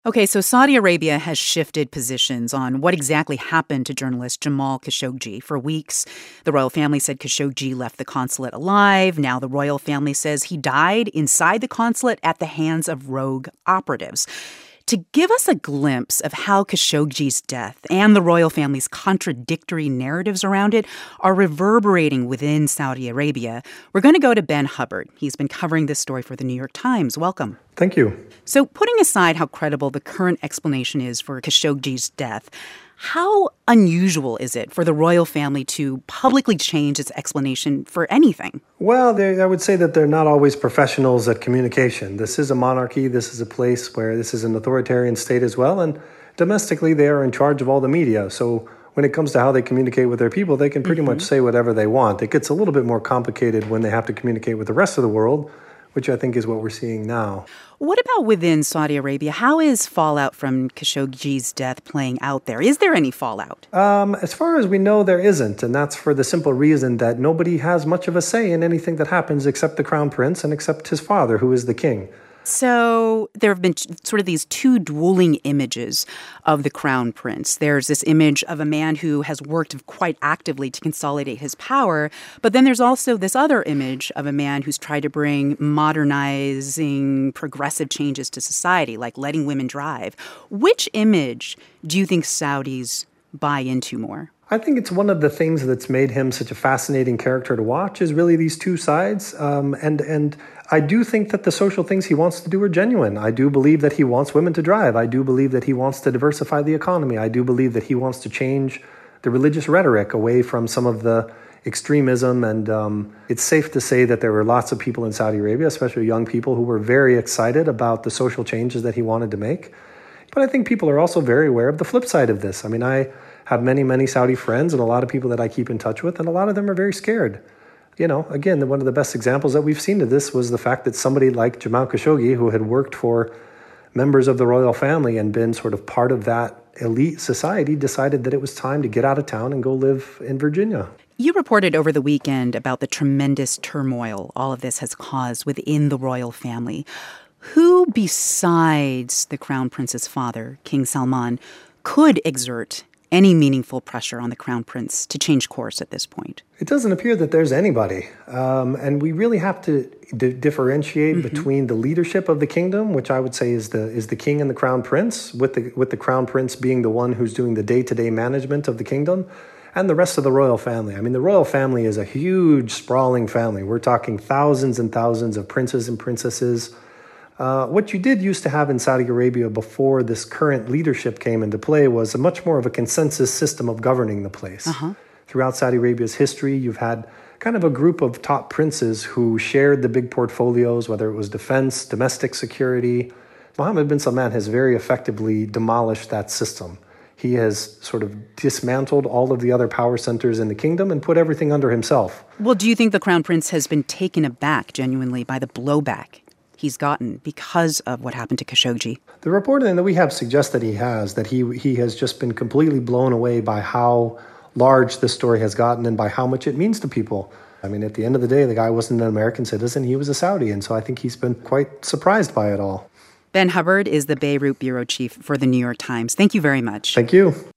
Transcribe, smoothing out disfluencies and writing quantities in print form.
Okay, so Saudi Arabia has shifted positions on what exactly happened to journalist Jamal Khashoggi. For weeks, the royal family said Khashoggi left the consulate alive. Now the royal family says he died inside the consulate at the hands of rogue operatives. To give us a glimpse of how Khashoggi's death and the royal family's contradictory narratives around it are reverberating within Saudi Arabia, we're going to go to Ben Hubbard. He's been covering this story for the New York Times. Welcome. Thank you. So putting aside how credible the current explanation is for Khashoggi's death, how unusual is it for the royal family to publicly change its explanation for anything? Well, I would say that they're not always professionals at communication. This is a monarchy. This is a place where this is an authoritarian state as well. And domestically, they are in charge of all the media. So when it comes to how they communicate with their people, they can pretty much say whatever they want. It gets a little bit more complicated when they have to communicate with the rest of the world, which I think is what we're seeing now. What about within Saudi Arabia? How is fallout from Khashoggi's death playing out there? Is there any fallout? As far as we know, there isn't. And that's for the simple reason that nobody has much of a say in anything that happens except the crown prince and except his father, who is the king. So there have been sort of these two dueling images of the crown prince. There's this image of a man who has worked quite actively to consolidate his power, but then there's also this other image of a man who's tried to bring modernizing, progressive changes to society, like letting women drive. Which image do you think Saudis buy into more? I think it's one of the things that's made him such a fascinating character to watch is really these two sides. And I do think that the social things he wants to do are genuine. I do believe that he wants women to drive. I do believe that he wants to diversify the economy. I do believe that he wants to change the religious rhetoric away from some of the extremism. And it's safe to say that there were lots of people in Saudi Arabia, especially young people, who were very excited about the social changes that he wanted to make. But I think people are also very aware of the flip side of this. I mean, I have many, many Saudi friends and a lot of people that I keep in touch with, and a lot of them are very scared. You know, again, one of the best examples that we've seen of this was the fact that somebody like Jamal Khashoggi, who had worked for members of the royal family and been sort of part of that elite society, decided that it was time to get out of town and go live in Virginia. You reported over the weekend about the tremendous turmoil all of this has caused within the royal family. Who besides the crown prince's father, King Salman, could exert any meaningful pressure on the crown prince to change course at this point? It doesn't appear that there's anybody. And we really have to differentiate between the leadership of the kingdom, which I would say is the king and the crown prince, with the crown prince being the one who's doing the day-to-day management of the kingdom, and the rest of the royal family. I mean, the royal family is a huge, sprawling family. We're talking thousands and thousands of princes and princesses. What you did used to have in Saudi Arabia before this current leadership came into play was a much more of a consensus system of governing the place. Throughout Saudi Arabia's history, you've had kind of a group of top princes who shared the big portfolios, whether it was defense, domestic security. Mohammed bin Salman has very effectively demolished that system. He has sort of dismantled all of the other power centers in the kingdom and put everything under himself. Well, do you think the crown prince has been taken aback genuinely by the blowback he's gotten because of what happened to Khashoggi? The reporting that we have suggests that he has just been completely blown away by how large this story has gotten and by how much it means to people. I mean, at the end of the day, the guy wasn't an American citizen, he was a Saudi, and so I think he's been quite surprised by it all. Ben Hubbard is the Beirut bureau chief for the New York Times. Thank you very much. Thank you.